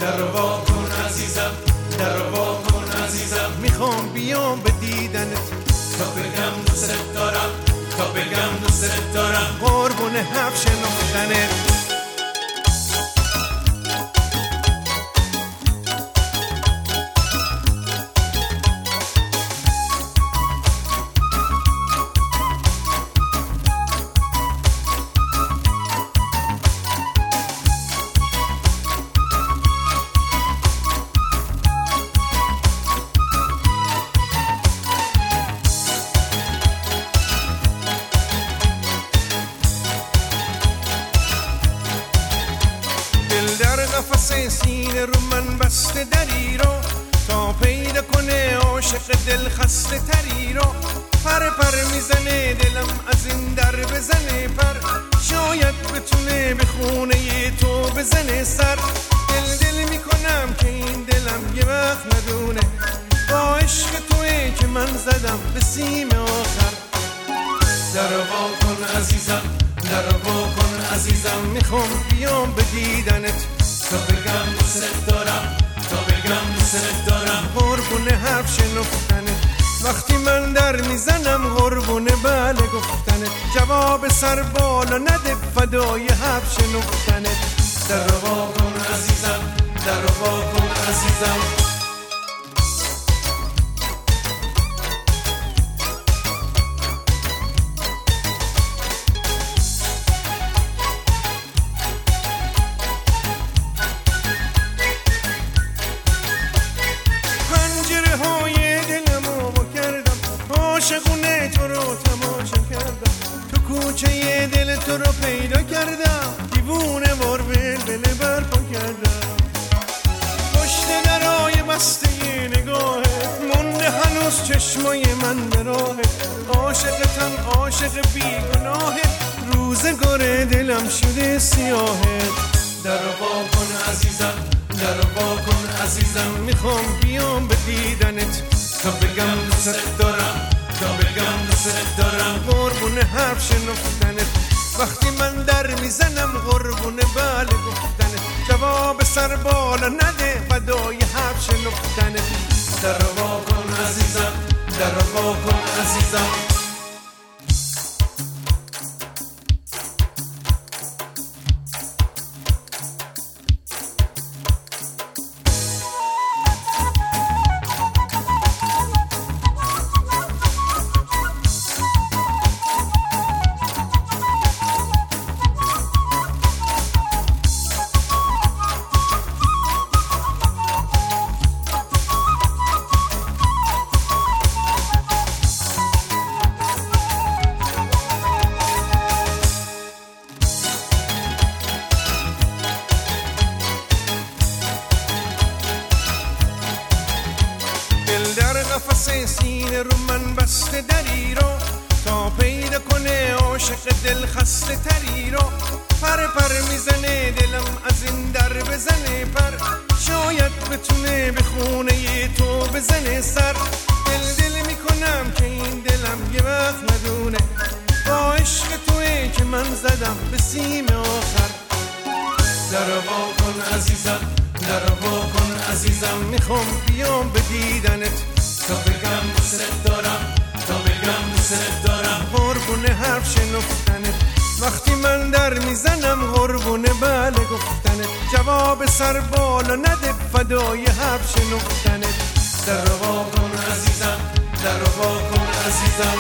در وا کن عزیزم، در وا کن عزیزم، میخوام بیام به دیدنت تا بگم دوست دارم، تا بگم دوست دارم، قربون حرف شنفتنت. در قفس سینه رو من بسته دری رو تا پیدا کنه عاشق دل خسته تری رو. پر پر میزنه دلم از این در بزنه پر، شاید بتونه به خونه تو بزنه سر. دل دل میکنم که این دلم یه وقت ندونه با عشق توئه که من زدم به سیم آخر. در وا کن عزیزم، در وا کن عزیزم، میخوام بیام به دیدنت تا بگم دوست دارم، تا بگم دوست دارم، قربون حرف شنفتنت. وقتی من در میزنم قربون بله گفتنت، جواب سر بالا نده فدای حرف شنفتنت. در وا کن عزیزم، در وا کن عزیزم، عاشقونه تو رو تماشا کردم، تو کوچه دل تو رو پیدا کردم، دیوونه وار ول برپا کردم. پشت درای بسته نگاهت مونده هنوز چشمای من به راهت، عاشقتم عاشق بیگناهت، روزگار دلم شده سیاهت. در وا کن عزیزم، در وا کن عزیزم، میخوام بیام به دیدنت تا بگم دوست دارم، تا بگم دوست دارم، قربون حرف شنفتنت. وقتی من در میزنم قربون بله گفتنت، جواب سر بالا نده فدای حرف شنفتنت. در وا کن عزیزم، در وا کن عزیزم، در قفس سینه رو من بسته دری رو تا پیدا کنه عاشق دل خسته تری رو. پر پر میزنه دلم از این در بزنه پر، شاید بتونه به خونه تو بزنه سر. دل دل میکنم که این دلم یه وقت ندونه با عشق توئه که من زدم به سیم آخر. در وا کن عزیزم، در وا کن عزیزم، میخوام بیام به دیدنت تا بگم دوست دارم، تا بگم دوست دارم، قربون حرف شنفتنت. وقتی من در میزنم قربون بله گفتنت، جواب سر بالا نده فدای حرف شنفتنت. در وا کن عزیزم، در وا کن عزیزم،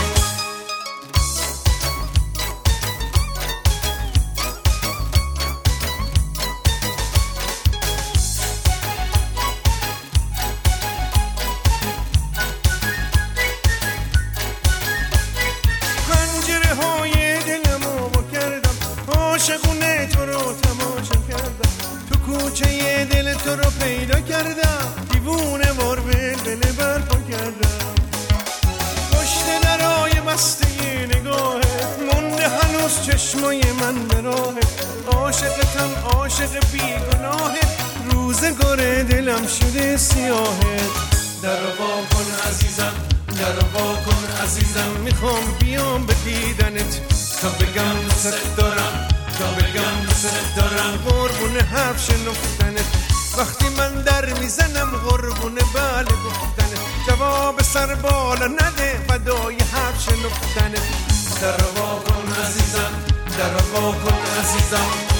عاشقونه تو رو تماشا کردم، تو کوچه دل تو رو پیدا کردم، دیوونه وار ول برپا کردم. پشت درای بسته نگاهت مونده هنوز چشمای من به راهت، عاشقتم عاشق بیگناهت، روزگار دلم شده سیاهت. در وا کن عزیزم، در وا کن عزیزم، میخوام بیام به دیدنت تا بگم دوست دارم، تا بگم دوست دارم، قربون حرف شنفتنت. وقتی من در میزنم قربون بله گفتنه، جواب سر بالا نده فدای حرف شنفتنه. در وا کن عزیزم، در وا کن عزیزم،